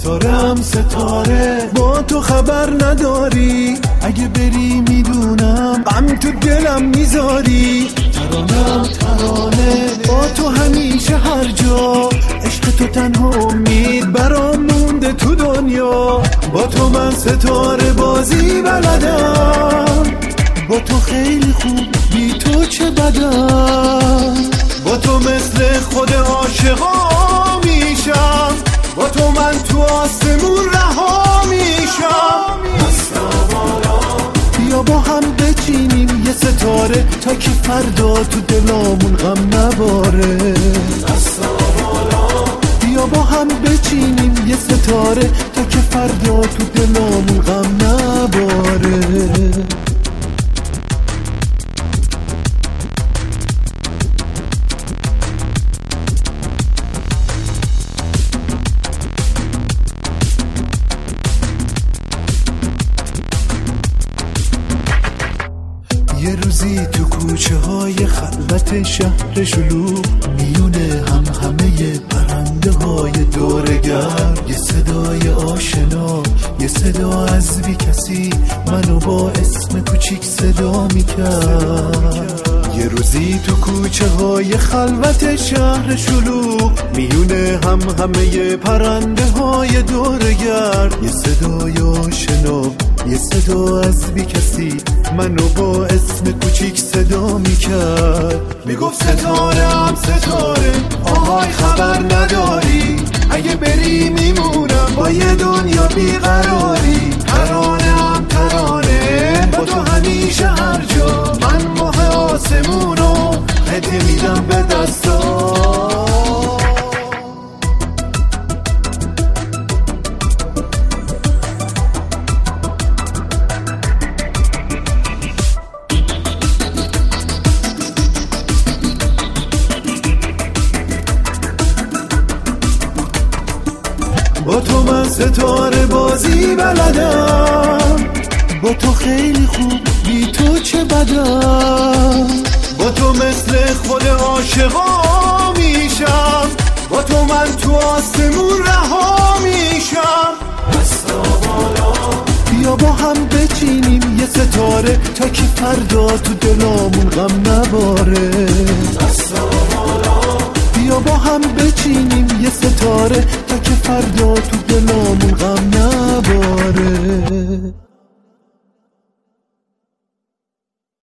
ستارم ستاره، با تو خبر نداری، اگه بری میدونم غم تو دلم میذاری. ترانم ترانه، با تو همیشه هر جا، عشق تو تنها امید برام مونده تو دنیا. با تو من ستاره بازی بلدم، با تو خیلی خوب، بی تو چه بدم. با تو مثل خود عاشقا میشم، با تو من تو آسمون رها میشم. بیا با هم بچینیم یه ستاره، تا که فردا تو دلامون غم نباره. بیا با هم بچینیم یه ستاره، تا که فردا تو دلامون غم نباره. یه روزی تو کوچه های خلوت شهر شلوغ، میونه همه پرنده های دورگرد، یه صدای آشنا، یه صدا از بی کسی، منو با اسم کوچیک صدا میکرد. یه روزی تو کوچه های خلوت شهر شلوغ، میونه همه پرنده های دورگرد، یه صدای آشنا، یه صدا از بی کسی، منو با اسم کوچیک صدا میکرد. میگفت ستارم ستاره، آهای خبر نداری، اگه بری میمونم با یه دنیا بیقراری. ترانم ترانه، با تو همیشه هر جا، من ماه آسمونو هدیه میدم به دستا. با تو من ستاره بازی بلدم، با تو خیلی خوب، بی تو چه بدم. با تو مثل خود عاشقا میشم، با تو من تو آسمون رها میشم. بیا با هم بچینیم یه ستاره، تا که فردا تو دلامون غم نباره. بیا با هم بچینیم یه ستاره، تا که فردا تو دلامون غم نباره.